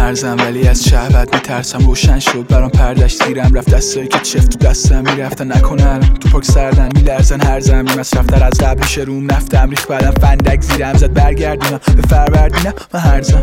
مرزم ولی از شهوت میترسم. روشن شد برام پردش دیرم رفت، دستایی که چفت تو دستم میرفتن نکنه الان تو پاک سردن میلرزن هر زمین مصرفتر از قبل میشه روم نفتم ریخ بعدم فندک زیرم زد برگردونم به فروردینم. من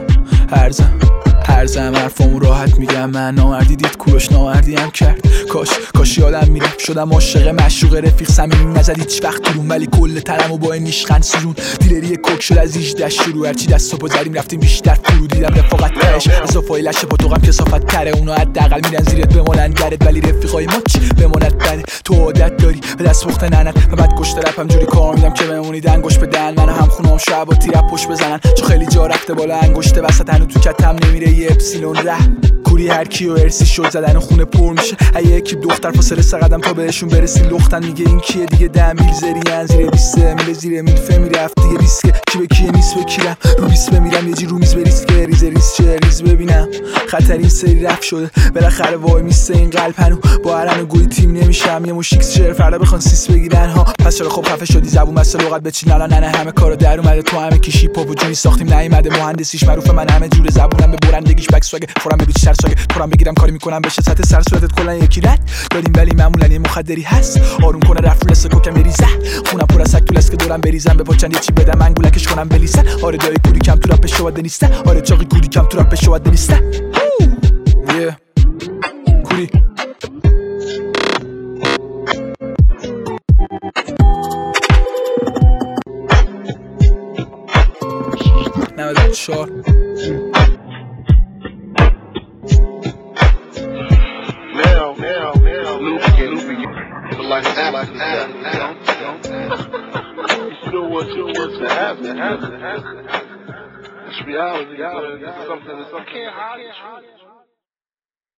هرزم حرفامو راحت میگم. من نامردی دید کوروش نامردی هم کرد. کاش یادم میره شدم عاشق مشروق رفیق صمیمی نزد هیچ وقت درون، ولی کل تنمو با این نیشخند سوزون. دیلری کوک شد از 18 شروع، هرچی دست و پا زدیم رفتیم بیشتر فرو. دیدم رفاقت تهش از صفای لشه پاتوقم کسافت تره. اونا حداقل میرن زیرت بمونن گرت، ولی رفیقای ما چی بمونت بده. تو عادت داری به دست پخت ننت و بعد کشته رپم جوری کار میدم که بمونی دنگوش بدن. من هم خونم شب با تیرپ پشت بزنن، چون خیلی جا رفته بالا انگشته وسط هنو تو کتم نمیره یه اپسیلون ره. کوری هر کیو ارسی شد زدن خونه پر میشه. اگه یکی دختر فاصله سقدم تا بهشون برسی لختن. میگه این کیه دیگه 10 میل زرین زیر 20 میل زیر میل فهمی رفت دیگه ریسکه. کی به کیه نیست بکیرم رو 20 بمیرم یه جی رو میز بریسک ریز چه ریز ببینم خطر این سری رفت شده بالاخره وای میسته این قلب هنو با هرن و گوی تیم نمیشم. یه موشیکس شعر فردا بخوان سیس بگیرن ها. پس چرا خب خفه شدی زبون بس لغت بچین الان نه همه کارو در اومده تو همه کیشی پاپ و جونی ساختیم نیومده مهندسیش معروفه. من همه جور زبونم به برندگیش بک سواگ خورم به بیشتر ساگ خورم بگیرم کاری میکنم بشه سطح سر صورتت کلا یکی رد داریم، ولی معمولا یه مخدری هست آروم کنه رفت رس کوکم بریزه. خونم پر از سگ تو لسک دورم بریزم به پاچن یه چی بدم انگولکش کنم بلیسه. آره دایی کوری کم تو رپ شواده نیسته، آره چاقی کوری کم تو رپ شواده نیسته. کوری نمید چار It's reality. It's something. Can't hide it.